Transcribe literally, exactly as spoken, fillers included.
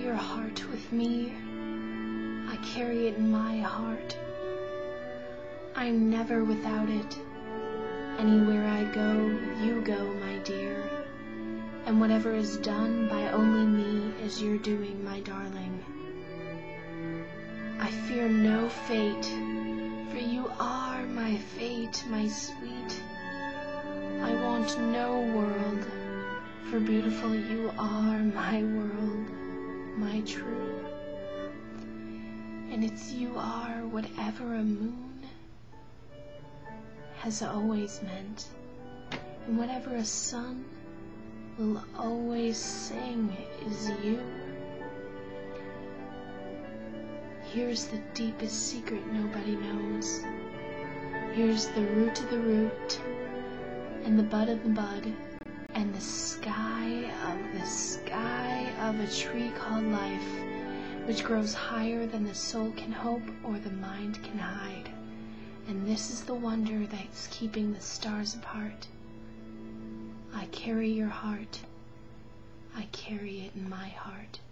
your heart with me. I carry it in my heart. I'm never without it. Anywhere I go, you go, my dear. And whatever is done by only me is your doing, my darling. I fear no fate, for you are my fate, my sweet. I want no world, for beautiful you are, my world, my true. And it's you are whatever a moon has always meant, and whatever a sun will always sing is you. Here's the deepest secret nobody knows. Here's the root of the root, and the bud of the bud, and the sky of the sky of a tree called life, which grows higher than the soul can hope or the mind can hide. And this is the wonder that's keeping the stars apart. I carry your heart. I carry it in my heart.